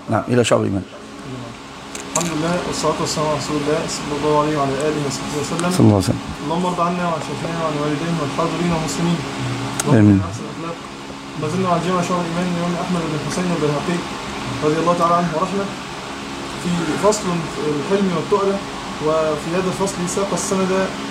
نعم إلى شعب الإيمان. الحمد لله والصلاة والسلام على رسول الله صلى الله عليه وعلى آله وصحبه وسلم. صلى الله عليه وسلم. اللهم ارض عنا وعن شيخنا وعن والدينا والحاضرين والمسلمين. آمين. ما زلنا على جامع شعب الإيمان الإمام أحمد بن الحسين البيهقي رضي الله تعالى عنه ورحمه في فصل الحلم والتؤلة. وفي هذا الفصل ساق السند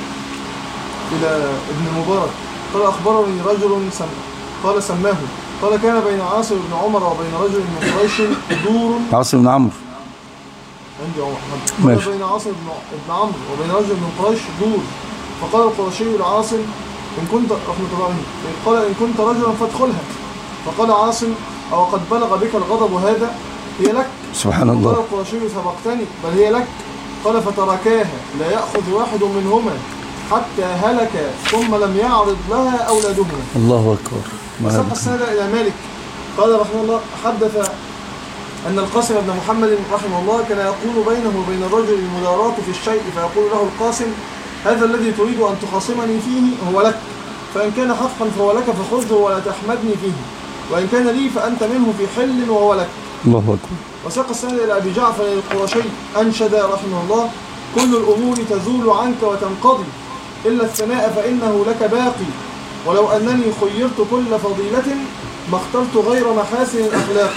إلى ابن المبارك قال أخبرني رجل قال سماه قال كان بين عاصم بن عمر وبين رجل من قريش دور. عاصم بن عمرو عندي عمر. قال بين عاصم بن عمرو وبين رجل من قريش دور. فقال القرشي لعاصم إن كنت رحمة الله عليه قال إن كنت رجلا فادخلها. فقال عاصم أو قد بلغ بك الغضب هذا هي لك. سبحان الله. قال القرشي سبقتني بل هي لك. قال فتركاها لا يأخذ واحد منهما حتى هلك ثم لم يعرض لها أولادهما. الله أكبر. وساق السند إلى مالك قال رحمه الله حدث أن القاسم بن محمد رحمه الله كان يقول بينه وبين الرجل المداراة في الشيء فيقول له القاسم هذا الذي تريد أن تخاصمني فيه هو لك فإن كان حقا فهو لك فخذه ولا تحمدني فيه وإن كان لي فأنت منه في حل وهو لك. الله أكبر. وساق السند إلى أبي جعفر القرشي أنشد رحمه الله كل الأمور تزول عنك وتنقضي إلا الثناء فإنه لك باقي ولو أنني خيرت كل فضيلة ما اخترت غير محاسن الأخلاق.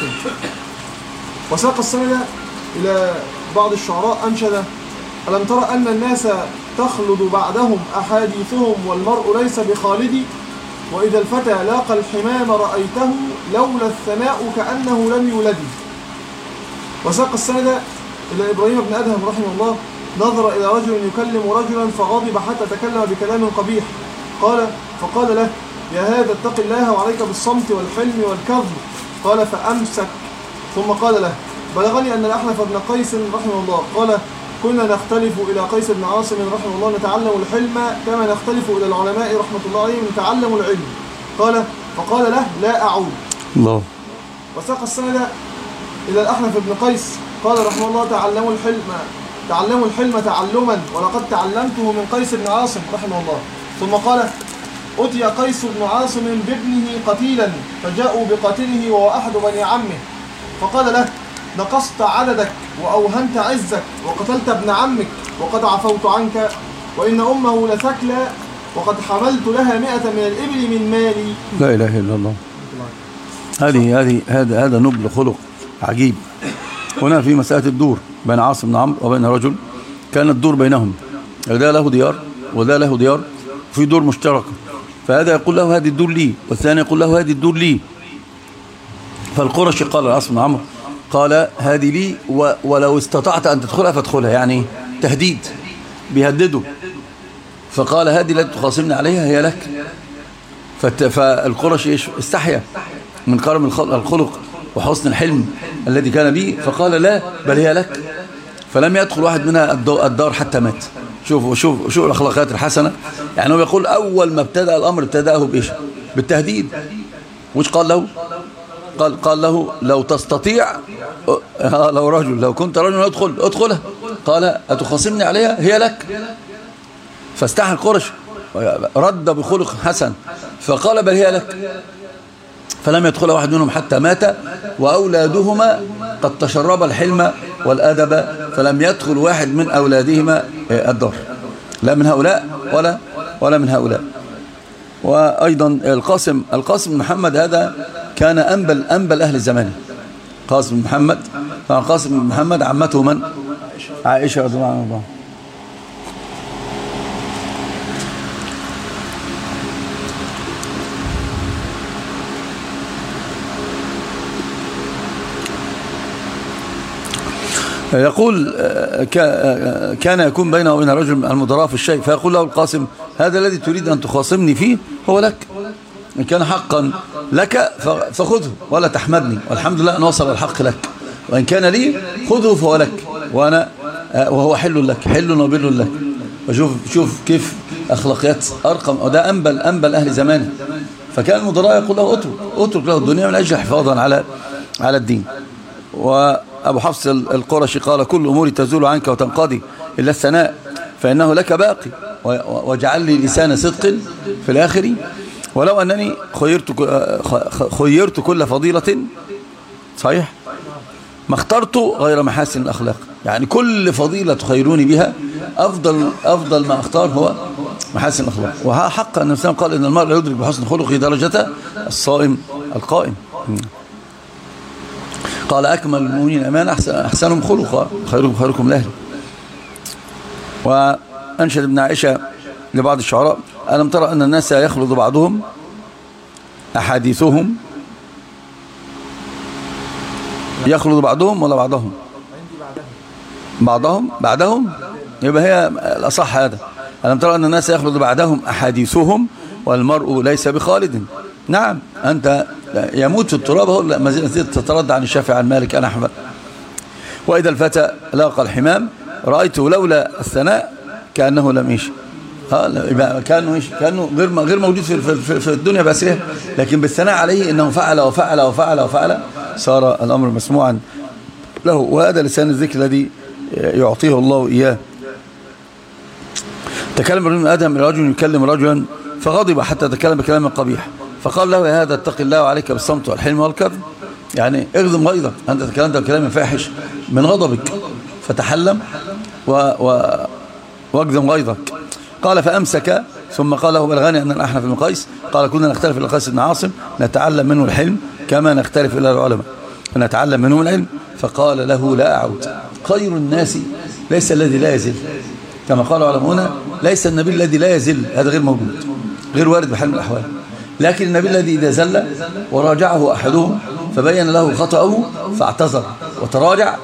وساق السند إلى بعض الشعراء أنشد ألم ترى أن الناس تخلد بعدهم أحاديثهم والمرء ليس بخالد وإذا الفتى لاقى الحمام رأيته لولا الثناء كأنه لم يولد. وساق السند إلى إبراهيم بن أدهم رحمه الله نظر إلى رجل يكلم رجلا فغضب حتى تكلم بكلام قبيح فقال له يا هذا اتق الله وعليك بالصمت والحلم والكظم. قال فأمسك ثم قال له بلغني أن الأحنف بن قيس رحمه الله قال كنا نختلف إلى قيس بن عاصم رحمه الله نتعلم الحلم كما نختلف إلى العلماء رحمة الله عليهم نتعلم العلم. فقال له لا أعود. الله. وساق السند إلى الأحنف بن قيس قال رحمه الله تعلموا الحلم تعلما ولقد تعلمته من قيس بن عاصم رحمه الله. ثم قال أتي قيس بن عاصم بابنه قتيلا فجاءوا بقاتله وهو أحد بني عمه فقال له نقصت عددك وأوهنت عزك وقتلت ابن عمك وقد عفوت عنك وإن أمه لثكلى وقد حملت لها 100 من الإبل من مالي. لا إله إلا الله. هذا نبل خلق عجيب. هنا في مسألة الدور بين عاصم بن عمرو وبين رجل كان الدور بينهم ده له ديار وده له ديار في دور مشتركة فهذا يقول له هذه الدور لي والثاني يقول له هذه الدور لي. فالقرشي قال لعاصم بن عمرو قال هذه لي ولو استطعت أن تدخلها فادخلها يعني تهديد بيهدده. فقال هذه التي تخاصمني عليها هي لك. فالقرشي استحيا من كرم الخلق وحسن الحلم الذي كان به فقال لا بل هي لك. فلم يدخل واحد منها الدار حتى مات. شوف الأخلاقيات الحسنة. يعني هو يقول أول ما ابتدأ الأمر ابتدأه بإيش؟ بالتهديد. وش قال له؟ قال له لو تستطيع لو كنت رجل ادخلها. قال أتخاصمني عليها هي لك. فاستحى القرش رد بخلق حسن فقال بل هي لك. فلم يدخل واحد منهم حتى مات وأولادهما قد تشرب الحلم والأدب فلم يدخل واحد من أولادهما الدار لا من هؤلاء ولا من هؤلاء. وأيضا القاسم بن محمد هذا كان أنبل أهل الزمان. قاسم بن محمد عمته من؟ عائشة رضي الله عنها. يقول كان يكون بينه وبين رجل المدراء في الشيء فيقول له القاسم هذا الذي تريد أن تخاصمني فيه هو لك إن كان حقا لك فخذه ولا تحمدني والحمد لله أن وصل الحق لك وإن كان لي خذه فهو لك وهو حل لك حل وبر لك. وشوف كيف أخلاقيات أرقم وده أنبل أهل زمانه. فكان المدراء يقول له اترك له الدنيا من أجل حفاظا على الدين. وأبو حفص القرشي قال كل أموري تزول عنك وتنقضي إلا الثناء فإنه لك باقي واجعل لي لسان صدق في الآخر ولو أنني خيرت كل فضيلة صحيح ما اخترت غير محاسن الأخلاق، يعني كل فضيلة تخيروني بها أفضل ما أختار هو محاسن الأخلاق. وها حق أن الإنسان قال إن المرء لا يدرك بحسن خلقه درجة الصائم القائم. قال أكمل المؤمنين أمانة أحسنهم خلقا خيركم لأهله. وأنشد ابن عائشة لبعض الشعراء: ألم ترى أن الناس يخلط بعضهم أحاديثهم، يخلط بعضهم ولا بعضهم؟ بعضهم يبقى هي الأصح هذا. ألم ترى أن الناس يخلط بعضهم أحاديثهم والمرء ليس بخالد. نعم، أنت يموت في التراب هو ما زلت تتردد عن الشافعي عن مالك أنا أحمد. وإذا الفتى لاقى الحمام رأيته لولا الثناء كأنه لم يشي. كأنه غير موجود في الدنيا بأسرها، لكن بالثناء عليه إنه فعل وفعل وفعل وفعل صار الأمر مسموعا له. وهذا لسان الذكر الذي يعطيه الله إياه. تكلم ابن آدم إلى رجل يكلم رجلا فغضب حتى تكلم بكلام قبيح، فقال له: يا هذا اتق الله وعليك بالصمت والحلم والكظم، يعني اغضم غيظك، أنت تكلمت بكلام فاحش من غضبك فتحلم واغضم غيظك. قال فأمسك، ثم قال له: بلغني أن الأحنف بن قيس قال: كنا نختلف إلى قيس بن عاصم نتعلم منه الحلم كما نختلف إلى العلماء ونتعلم منهم العلم. فقال له: لا أعود. خير الناس ليس الذي لا يزل، كما قال علماؤنا: ليس النبي الذي لا يزل، هذا غير موجود، غير وارد بحال من الأحوال. لكن النبي الذي إذا زل وراجعه أحدهم فبين له خطأه فاعتذر وتراجع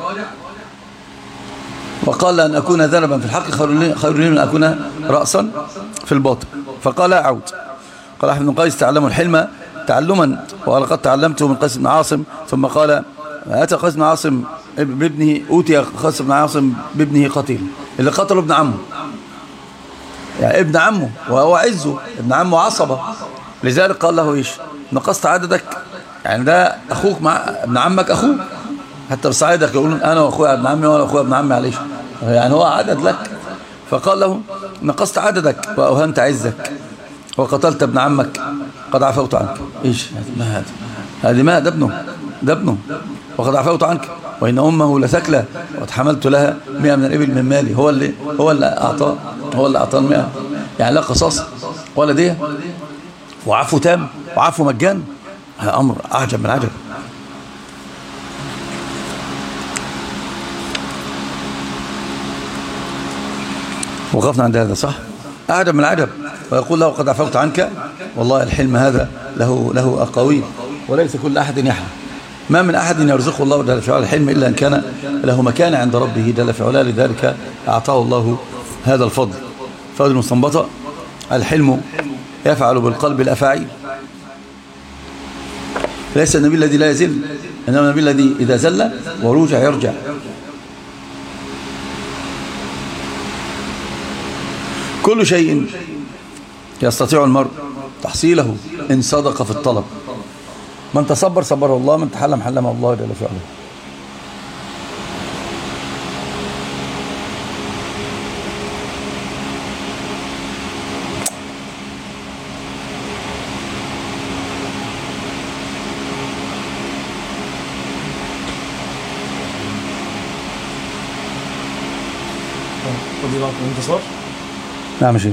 وقال: أن أكون ذنبا في الحق خير لي من أن أكون رأسا في الباطل. فقال: لا أعود. قال أحمد بن قيس: تعلموا الحلم تعلما، وقال: قد تعلمته من قيس بن عاصم. ثم قال: أتى قيس بن عاصم بابنه، أوتي قيس بن عاصم بابنه قتيل، اللي قتله ابن عمه، يعني ابن عمه وهو عزه، ابن عمه عصبه. لذلك قال له: إيش نقصت عددك؟ يعني ده أخوك مع ابن عمك، أخوك حتى بصعيدك يقولون أنا وأخويا ابن عمي وأنا وأخويا ابن عمي، عليش يعني هو عدد لك. فقال له: نقصت عددك وأوهنت عزك وقتلت ابن عمك، قد عفوت عنك. إيش ما هذا؟ هذه ما ده ابنه وقد عفوت عنك، وإن أمه لثكلى واتحملت لها 100 من الإبل من مالي. هو اللي أعطاه 100، يعني لا قصاص ولا دية، وعفو تام وعفو مجان. هذا أمر أعجب من عجب. وقفنا عند هذا صح؟ أعجب من عجب. ويقول له: قد عفوت عنك. والله الحلم هذا له أقاويل، وليس كل أحد يحلم. ما من أحد يرزقه الله جل في علاه الحلم إلا أن كان له مكان عند ربه جل في علاه، لذلك أعطاه الله هذا الفضل. فضل مستنبطة: الحلم يفعل بالقلب الأفاعيل. ليس النبي الذي لا يزل، إنما النبي الذي إذا زل ورجع يرجع. كل شيء يستطيع المرء تحصيله إن صدق في الطلب. من تصبر صبره الله، من تحلم حلمه الله جل في علاه. فضيلة الانتصار. نعم.